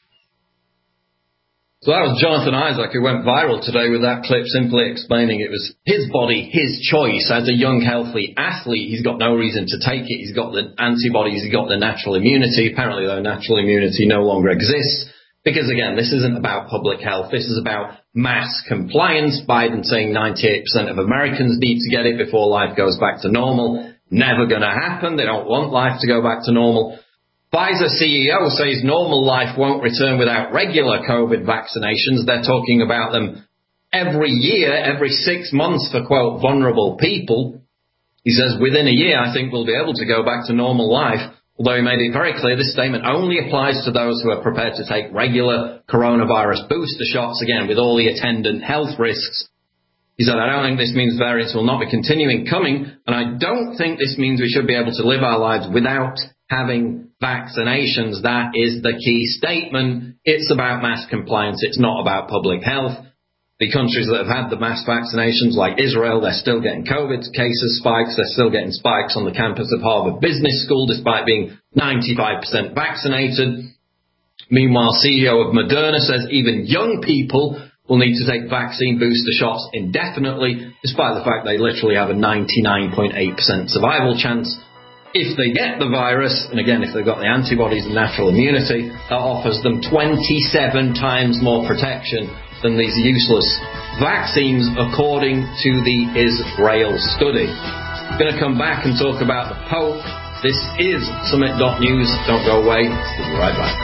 So that was Jonathan Isaac, who went viral today with that clip, simply explaining it was his body, his choice. As a young, healthy athlete, he's got no reason to take it. He's got the antibodies, he's got the natural immunity. Apparently, though, natural immunity no longer exists. Because, again, this isn't about public health. This is about mass compliance. Biden saying ninety-eight percent of Americans need to get it before life goes back to normal. Never going to happen. They don't want life to go back to normal. Pfizer C E O says normal life won't return without regular COVID vaccinations. They're talking about them every year, every six months for, quote, vulnerable people. He says within a year, I think we'll be able to go back to normal life. Although he made it very clear this statement only applies to those who are prepared to take regular coronavirus booster shots, again, with all the attendant health risks. He said, I don't think this means variants will not be continuing coming, and I don't think this means we should be able to live our lives without having vaccinations. That is the key statement. It's about mass compliance. It's not about public health. The countries that have had the mass vaccinations, like Israel, they're still getting COVID cases spikes. They're still getting spikes on the campus of Harvard Business School, despite being ninety-five percent vaccinated. Meanwhile, C E O of Moderna says even young people will need to take vaccine booster shots indefinitely, despite the fact they literally have a ninety-nine point eight percent survival chance. If they get the virus, and again, if they've got the antibodies and natural immunity, that offers them twenty-seven times more protection than these useless vaccines, according to the Israel study. I'm going to come back and talk about the Pope. This is Summit dot news. Don't go away. We'll be right back.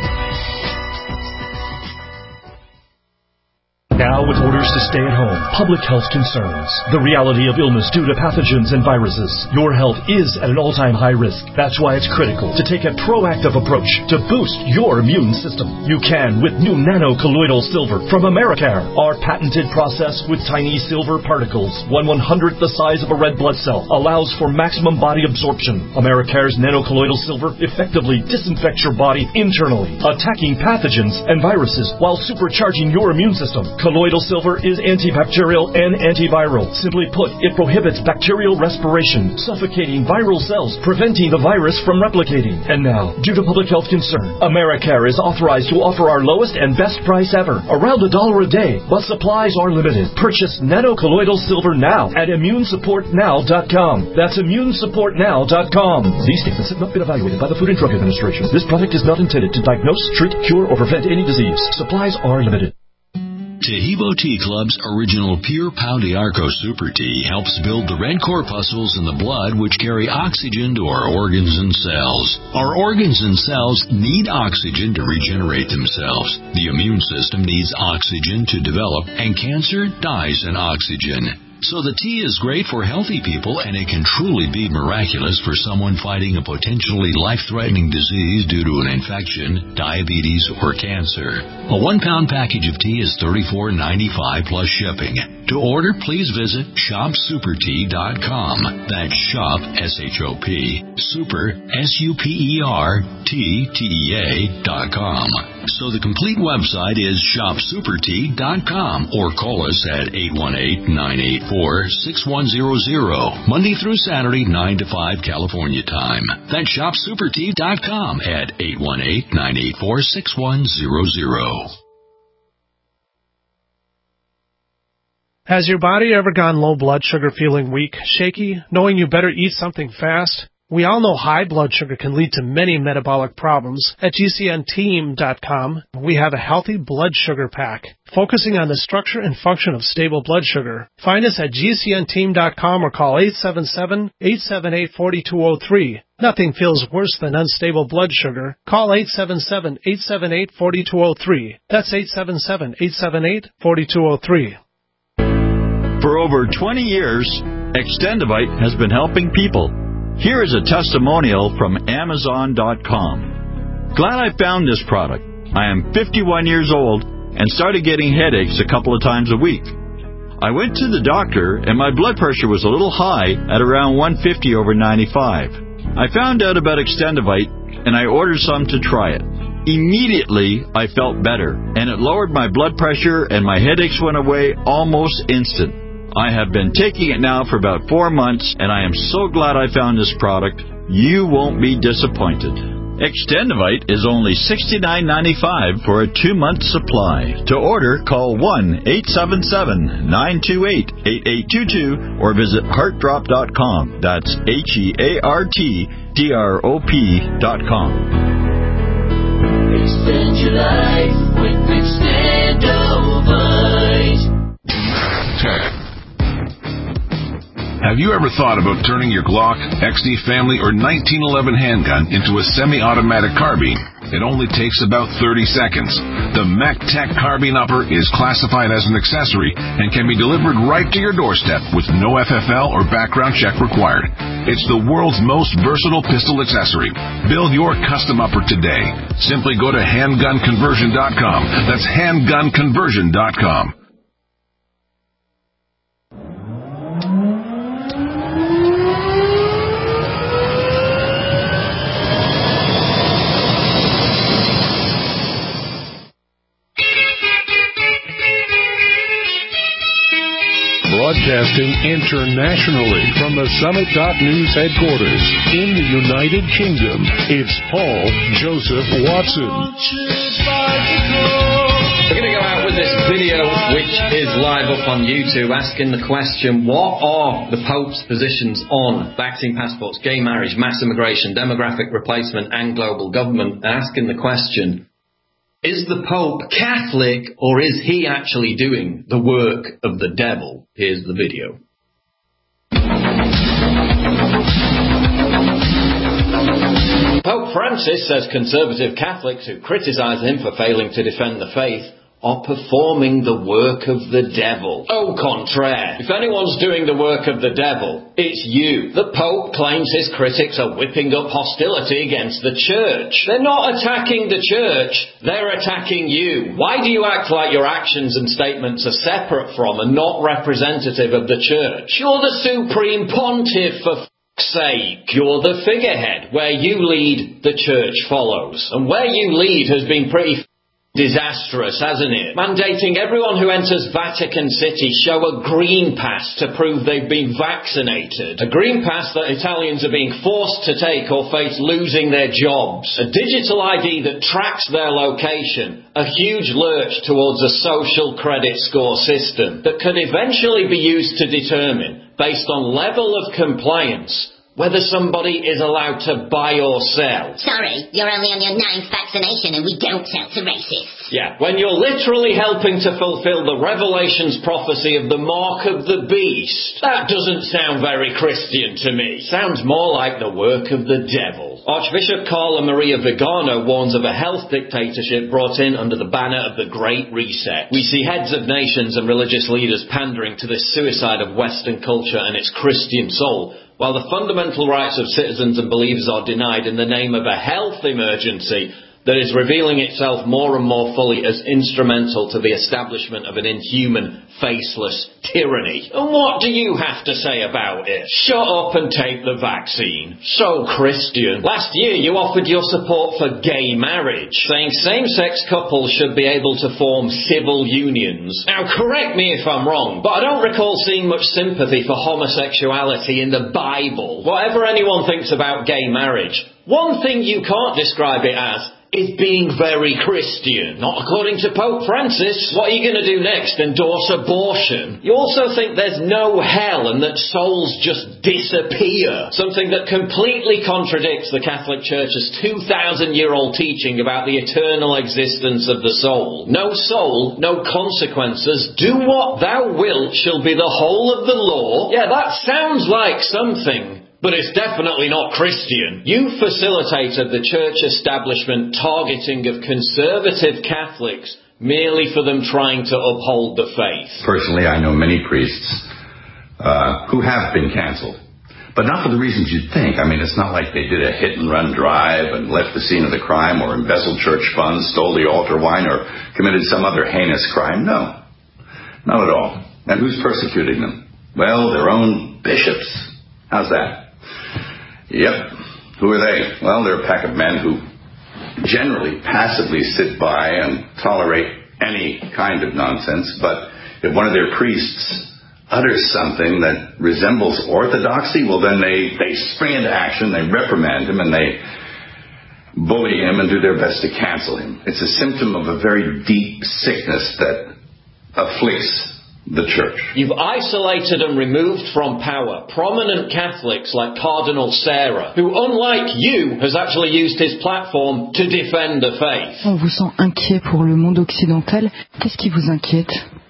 Now with orders to stay at home, public health concerns, the reality of illness due to pathogens and viruses, your health is at an all-time high risk. That's why it's critical to take a proactive approach to boost your immune system. You can with new nano-colloidal silver from Americare. Our patented process with tiny silver particles, one one-hundredth the size of a red blood cell, allows for maximum body absorption. Americare's nano-colloidal silver effectively disinfects your body internally, attacking pathogens and viruses while supercharging your immune system. Colloidal silver is antibacterial and antiviral. Simply put, it prohibits bacterial respiration, suffocating viral cells, preventing the virus from replicating. And now, due to public health concern, Americare is authorized to offer our lowest and best price ever, around a dollar a day, but supplies are limited. Purchase nano-colloidal silver now at immune support now dot com. That's immune support now dot com. These statements have not been evaluated by the Food and Drug Administration. This product is not intended to diagnose, treat, cure, or prevent any disease. Supplies are limited. Tahibo Tea Club's original Pure Pau d'Arco Super Tea helps build the red corpuscles in the blood which carry oxygen to our organs and cells. Our organs and cells need oxygen to regenerate themselves. The immune system needs oxygen to develop, and cancer dies in oxygen. So the tea is great for healthy people, and it can truly be miraculous for someone fighting a potentially life-threatening disease due to an infection, diabetes, or cancer. A one-pound package of tea is thirty-four ninety-five plus shipping. To order, please visit shop super tea dot com. That's shop, S H O P, super, S U P E R, T, T E A, dot com. So the complete website is shop super tea dot com, or call us at eight one eight, nine eight four, six one zero zero, Monday through Saturday, nine to five California time. That's shop super tea dot com at eight one eight, nine eight four, six one zero zero. Has your body ever gone low blood sugar, feeling weak, shaky, knowing you better eat something fast? We all know high blood sugar can lead to many metabolic problems. At G C N team dot com, we have a healthy blood sugar pack, focusing on the structure and function of stable blood sugar. Find us at G C N team dot com or call eight seven seven, eight seven eight, four two zero three. Nothing feels worse than unstable blood sugar. Call eight seven seven, eight seven eight, four two zero three. That's eight seven seven, eight seven eight, four two zero three. For over twenty years, Extendivite has been helping people. Here is a testimonial from Amazon dot com. Glad I found this product. I am fifty-one years old and started getting headaches a couple of times a week. I went to the doctor and my blood pressure was a little high at around one fifty over ninety-five. I found out about Extendivite and I ordered some to try it. Immediately, I felt better, and it lowered my blood pressure and my headaches went away almost instant. I have been taking it now for about four months, and I am so glad I found this product. You won't be disappointed. Extendivite is only sixty-nine ninety-five for a two-month supply. To order, call one eight seven seven, nine two eight, eight eight two two or visit heart drop dot com. That's H E A R T D R O P dot com. Extend your life with Extendivite. Have you ever thought about turning your Glock, X D Family, or nineteen eleven handgun into a semi-automatic carbine? It only takes about thirty seconds. The MacTech Carbine Upper is classified as an accessory and can be delivered right to your doorstep with no F F L or background check required. It's the world's most versatile pistol accessory. Build your custom upper today. Simply go to handgun conversion dot com. That's handgun conversion dot com. Broadcasting internationally from the Summit dot News headquarters in the United Kingdom, it's Paul Joseph Watson. We're going to go out with this video, which is live up on YouTube, asking the question, what are the Pope's positions on vaccine passports, gay marriage, mass immigration, demographic replacement, and global government? And asking the question, is the Pope Catholic, or is he actually doing the work of the devil? Here's the video. Pope Francis says conservative Catholics who criticize him for failing to defend the faith are performing the work of the devil. Au contraire. If anyone's doing the work of the devil, it's you. The Pope claims his critics are whipping up hostility against the church. They're not attacking the church, they're attacking you. Why do you act like your actions and statements are separate from and not representative of the church? You're the supreme pontiff, for f***'s sake. You're the figurehead. Where you lead, the church follows. And where you lead has been pretty f- disastrous, hasn't it? Mandating everyone who enters Vatican City show a green pass to prove they've been vaccinated. A green pass that Italians are being forced to take or face losing their jobs. A digital I D that tracks their location. A huge lurch towards a social credit score system that could eventually be used to determine, based on level of compliance, whether somebody is allowed to buy or sell. Sorry, you're only on your ninth vaccination and we don't sell to racists. Yeah, when you're literally helping to fulfill the Revelation's prophecy of the mark of the beast. That doesn't sound very Christian to me. Sounds more like the work of the devil. Archbishop Carla Maria Vigano warns of a health dictatorship brought in under the banner of the Great Reset. We see heads of nations and religious leaders pandering to this suicide of Western culture and its Christian soul, while the fundamental rights of citizens and believers are denied in the name of a health emergency that is revealing itself more and more fully as instrumental to the establishment of an inhuman, faceless tyranny. And what do you have to say about it? Shut up and take the vaccine. So Christian. Last year you offered your support for gay marriage, saying same-sex couples should be able to form civil unions. Now correct me if I'm wrong, but I don't recall seeing much sympathy for homosexuality in the Bible. Whatever anyone thinks about gay marriage, one thing you can't describe it as is being very Christian. Not according to Pope Francis. What are you going to do next? Endorse abortion? You also think there's no hell and that souls just disappear. Something that completely contradicts the Catholic Church's two thousand year old teaching about the eternal existence of the soul. No soul, no consequences. Do what thou wilt shall be the whole of the law. Yeah, that sounds like something, but it's definitely not Christian. You facilitated the church establishment targeting of conservative Catholics merely for them trying to uphold the faith. Personally, I know many priests uh, who have been canceled, but not for the reasons you'd think. I mean, it's not like they did a hit-and-run drive and left the scene of the crime or embezzled church funds, stole the altar wine, or committed some other heinous crime. No, not at all. And who's persecuting them? Well, their own bishops. How's that? Yep. Who are they? Well, they're a pack of men who generally passively sit by and tolerate any kind of nonsense, but if one of their priests utters something that resembles orthodoxy, well, then they, they spring into action, they reprimand him, and they bully him and do their best to cancel him. It's a symptom of a very deep sickness that afflicts the church. You've isolated and removed from power prominent Catholics like Cardinal Sarah, who, unlike you, has actually used his platform to defend the faith. On vous sent inquiet pour le monde occidental. Qu'est-ce qui vous inquiète?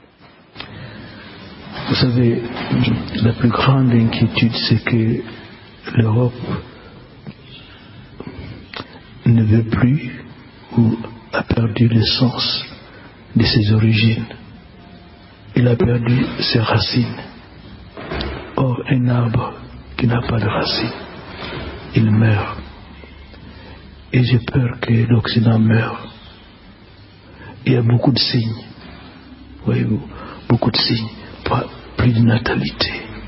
Vous savez, la plus grande inquiétude, c'est que l'Europe ne veut plus ou a perdu le sens de ses origines. Il a perdu ses racines. Or, un arbre qui n'a pas de racines, il meurt. Et j'ai peur que l'Occident meure. Il y a beaucoup de signes, voyez-vous, beaucoup de signes, pas plus de natalité.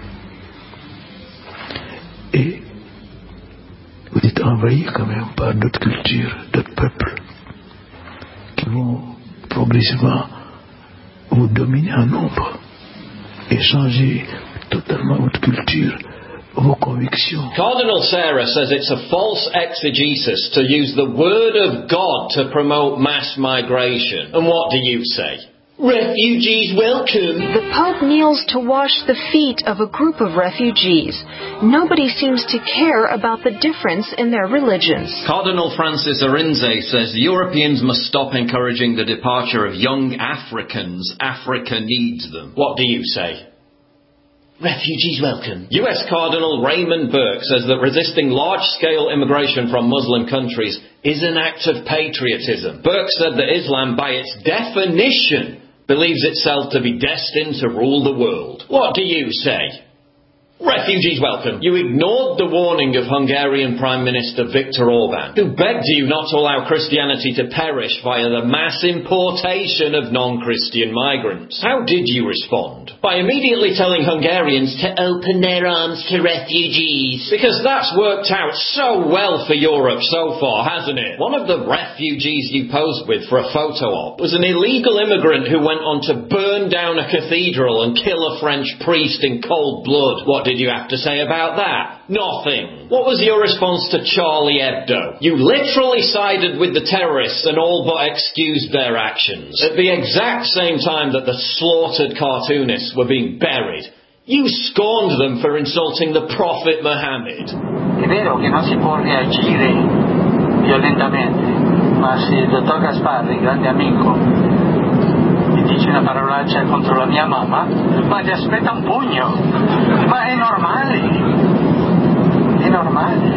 Et vous êtes envahi quand même par d'autres cultures, d'autres peuples, qui vont progressivement vous dominer en nombre et changer totalement votre culture, vos convictions. Cardinal Sarah says it's a false exegesis to use the word of God to promote mass migration. And what do you say? Refugees welcome. The Pope kneels to wash the feet of a group of refugees. Nobody seems to care about the difference in their religions. Cardinal Francis Arinze says Europeans must stop encouraging the departure of young Africans. Africa needs them. What do you say? Refugees welcome. U S Cardinal Raymond Burke says that resisting large-scale immigration from Muslim countries is an act of patriotism. Burke said that Islam, by its definition, believes itself to be destined to rule the world. What do you say? Refugees welcome. You ignored the warning of Hungarian Prime Minister Viktor Orban, who begged you not to allow Christianity to perish via the mass importation of non-Christian migrants. How did you respond? By immediately telling Hungarians to open their arms to refugees. Because that's worked out so well for Europe so far, hasn't it? One of the refugees you posed with for a photo op was an illegal immigrant who went on to burn down a cathedral and kill a French priest in cold blood. What did you have to say about that? Nothing. What was your response to Charlie Hebdo? You literally sided with the terrorists and all but excused their actions. At the exact same time that the slaughtered cartoonists were being buried, You scorned them for insulting the Prophet Muhammad. È vero che non si può reagire violentamente, ma se il dottor Gasparri, grande amico, mi dice una parolaccia contro la mia mamma, ma ti aspetta un pugno. Ma è normale. È normale.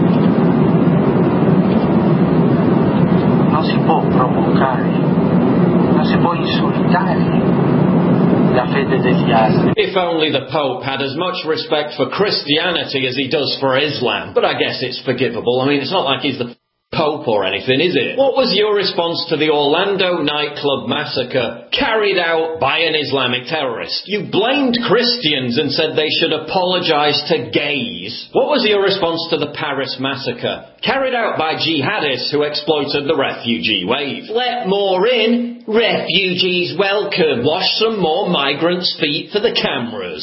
Non si può provocare, non si può insultare la fede degli altri. If only the Pope had as much respect for Christianity as he does for Islam. But I guess it's forgivable. I mean, it's not like he's the Pope or anything, is it? What was your response to the Orlando nightclub massacre carried out by an Islamic terrorist? You blamed Christians and said they should apologise to gays. What was your response to the Paris massacre carried out by jihadists who exploited the refugee wave? Let more in. Refugees welcome. Wash some more migrants' feet for the cameras.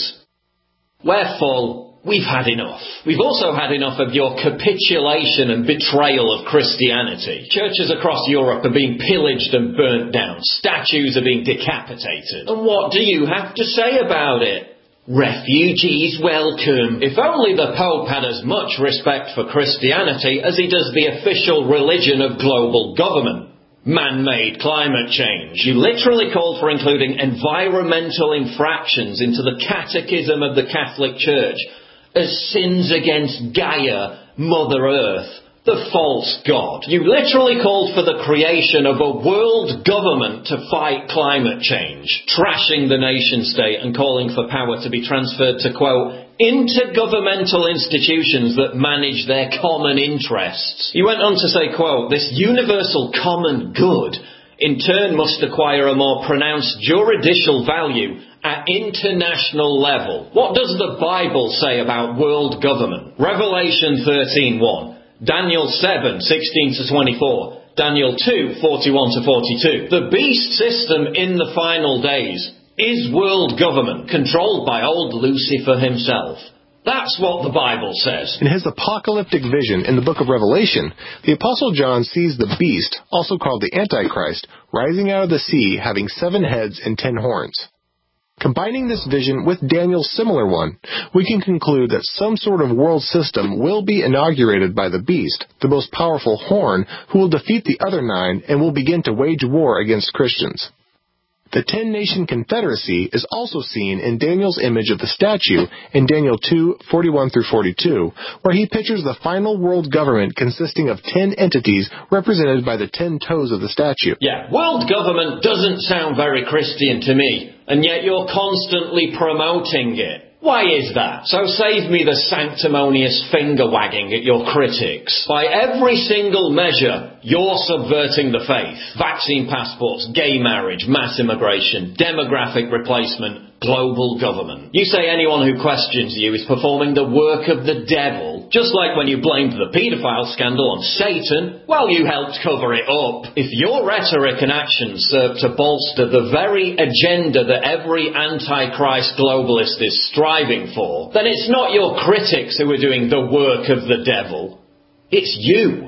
We're full. We've had enough. We've also had enough of your capitulation and betrayal of Christianity. Churches across Europe are being pillaged and burnt down. Statues are being decapitated. And what do you have to say about it? Refugees welcome. If only the Pope had as much respect for Christianity as he does the official religion of global government. Man-made climate change. You literally called for including environmental infractions into the Catechism of the Catholic Church as sins against Gaia, Mother Earth, the false god. You literally called for the creation of a world government to fight climate change, trashing the nation-state and calling for power to be transferred to, quote, intergovernmental institutions that manage their common interests. You went on to say, quote, this universal common good in turn must acquire a more pronounced juridical value at international level. What does the Bible say about world government? Revelation thirteen one, Daniel seven sixteen to twenty-four, Daniel two forty-one to forty-two. The beast system in the final days is world government, controlled by old Lucifer himself. That's what the Bible says. In his apocalyptic vision in the book of Revelation, the Apostle John sees the beast, also called the Antichrist, rising out of the sea, having seven heads and ten horns. Combining this vision with Daniel's similar one, we can conclude that some sort of world system will be inaugurated by the beast, the most powerful horn, who will defeat the other nine and will begin to wage war against Christians. The ten-nation confederacy is also seen in Daniel's image of the statue in Daniel two forty-one through forty-two, where he pictures the final world government consisting of ten entities represented by the ten toes of the statue. Yeah, world government doesn't sound very Christian to me, and yet you're constantly promoting it. Why is that? So save me the sanctimonious finger-wagging at your critics. By every single measure, you're subverting the faith. Vaccine passports, gay marriage, mass immigration, demographic replacement, global government. You say anyone who questions you is performing the work of the devil, just like when you blamed the paedophile scandal on Satan while you helped cover it up. If your rhetoric and actions serve to bolster the very agenda that every antichrist globalist is striving for, then it's not your critics who are doing the work of the devil. It's you.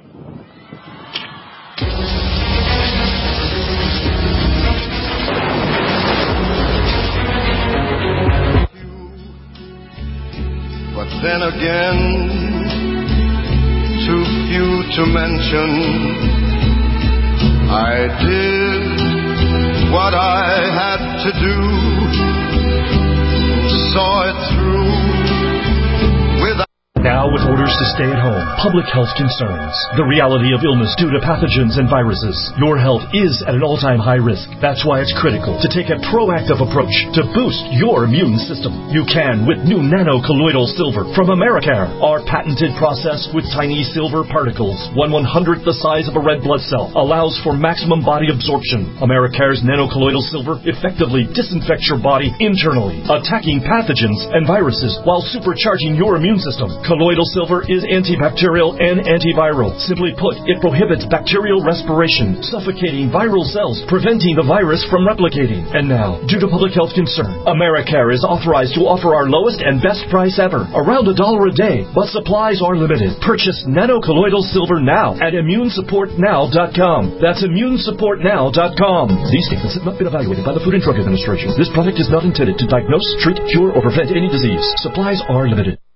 But then again, too few to mention, I did what I had to do, saw it through without... Now with orders to stay at home, public health concerns, the reality of illness due to pathogens and viruses, your health is at an all-time high risk. That's why it's critical to take a proactive approach to boost your immune system. You can with new nano-colloidal silver from Americare. Our patented process with tiny silver particles, one one-hundredth the size of a red blood cell, allows for maximum body absorption. Americare's nano-colloidal silver effectively disinfects your body internally, attacking pathogens and viruses while supercharging your immune system. Colloidal silver is antibacterial and antiviral. Simply put, it prohibits bacterial respiration, suffocating viral cells, preventing the virus from replicating. And now, due to public health concern, Americare is authorized to offer our lowest and best price ever, around a dollar a day, but supplies are limited. Purchase nanocolloidal silver now at immune support now dot com. That's immune support now dot com. These statements have not been evaluated by the Food and Drug Administration. This product is not intended to diagnose, treat, cure, or prevent any disease. Supplies are limited.